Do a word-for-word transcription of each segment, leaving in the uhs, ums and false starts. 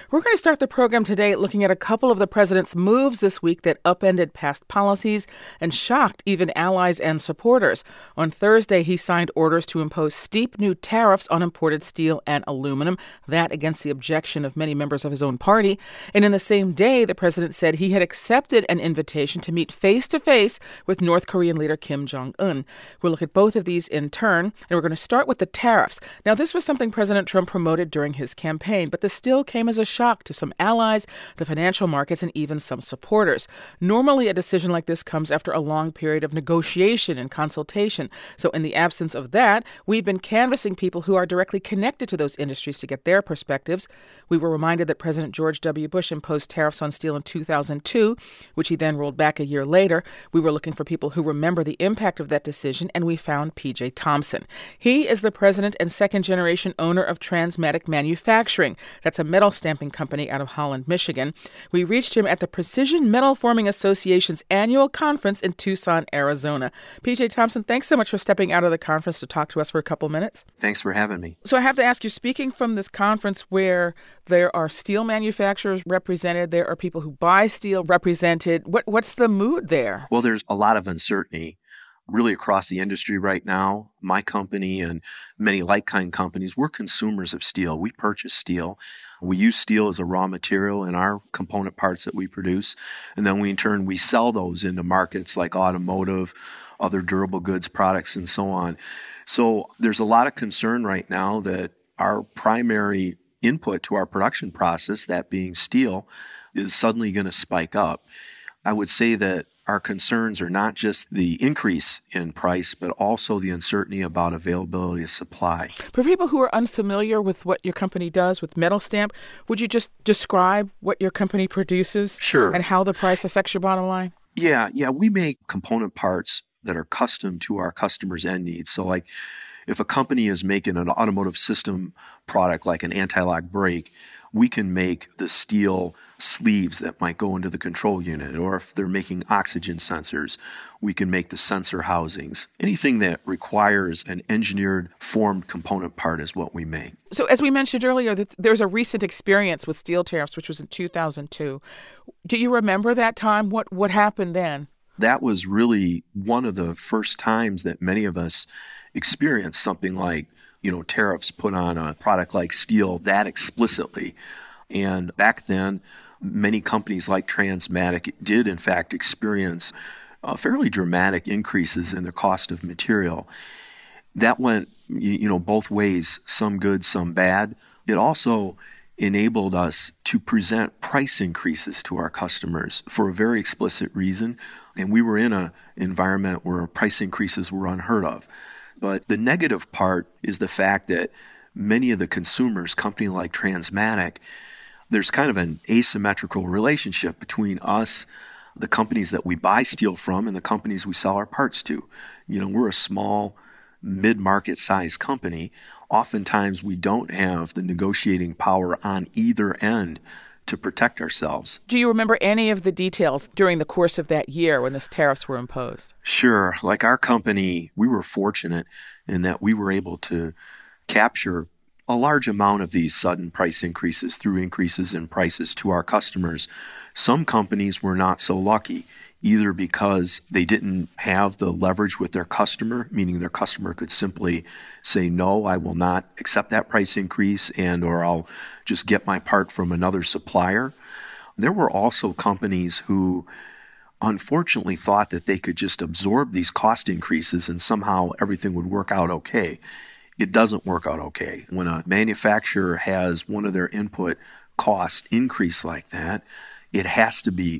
We're going to start the program today looking at a couple of the president's moves this week that upended past policies and shocked even allies and supporters. On Thursday, he signed orders to impose steep new tariffs on imported steel and aluminum, that against the objection of many members of his own party. And in the same day, the president said he had accepted an invitation to meet face-to-face with North Korean leader Kim Jong-un. We'll look at both of these in turn, and we're going to start with the tariffs. Now, this was something President Trump promoted during his campaign, but this still came as a shock to some allies, the financial markets, and even some supporters. Normally, a decision like this comes after a long period of negotiation and consultation. So in the absence of that, we've been canvassing people who are directly connected to those industries to get their perspectives. We were reminded that President George W. Bush imposed tariffs on steel in two thousand two, which he then rolled back a year later. We were looking for people who remember the impact of that decision, and we found P J Thompson. He is the president and second-generation owner of Transmatic Manufacturing. That's a metal stamping company out of Holland, Michigan. We reached him at the Precision Metal Forming Association's annual conference in Tucson, Arizona. P J Thompson, thanks so much for stepping out of the conference to talk to us for a couple minutes. Thanks for having me. So I have to ask you, speaking from this conference where there are steel manufacturers represented, there are people who buy steel represented, what what's the mood there? Well, there's a lot of uncertainty really across the industry right now. My company and many like-kind companies, we're consumers of steel. We purchase steel. We use steel as a raw material in our component parts that we produce. And then we, in turn, we sell those into markets like automotive, other durable goods products, and so on. So there's a lot of concern right now that our primary input to our production process, that being steel, is suddenly going to spike up. I would say that our concerns are not just the increase in price, but also the uncertainty about availability of supply. For people who are unfamiliar with what your company does with Metal Stamp, would you just describe what your company produces? Sure. And how the price affects your bottom line? Yeah, yeah. We make component parts that are custom to our customers' end needs. So like if a company is making an automotive system product like an anti-lock brake, we can make the steel sleeves that might go into the control unit. Or if they're making oxygen sensors, we can make the sensor housings. Anything that requires an engineered, formed component part is what we make. So as we mentioned earlier, that there's a recent experience with steel tariffs, which was in two thousand two. Do you remember that time? What what happened then? That was really one of the first times that many of us experienced something like, you know, tariffs put on a product like steel that explicitly. And back then, many companies like Transmatic did, in fact, experience uh, fairly dramatic increases in the cost of material. That went, you know, both ways, some good, some bad. It also enabled us to present price increases to our customers for a very explicit reason. And we were in an environment where price increases were unheard of. But the negative part is the fact that many of the consumers, company like Transmatic, there's kind of an asymmetrical relationship between us, the companies that we buy steel from, and the companies we sell our parts to. You know, we're a small, mid-market size company. Oftentimes, we don't have the negotiating power on either end to protect ourselves. Do you remember any of the details during the course of that year when these tariffs were imposed? Sure. Like our company, we were fortunate in that we were able to capture a large amount of these sudden price increases through increases in prices to our customers. Some companies were not so lucky, either because they didn't have the leverage with their customer, meaning their customer could simply say, no, I will not accept that price increase, and or I'll just get my part from another supplier. There were also companies who unfortunately thought that they could just absorb these cost increases and somehow everything would work out okay. It doesn't work out okay. When a manufacturer has one of their input costs increase like that, it has to be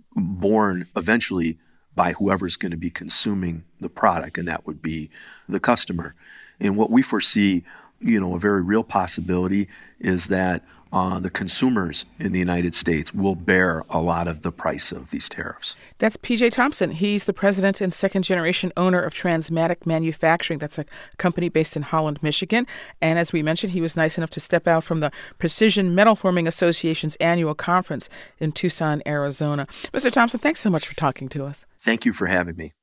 borne eventually by whoever's going to be consuming the product, and that would be the customer. And what we foresee, you know, a very real possibility is that uh, the consumers in the United States will bear a lot of the price of these tariffs. That's P J Thompson. He's the president and second-generation owner of Transmatic Manufacturing. That's a company based in Holland, Michigan. And as we mentioned, he was nice enough to step out from the Precision Metal Forming Association's annual conference in Tucson, Arizona. Mister Thompson, thanks so much for talking to us. Thank you for having me.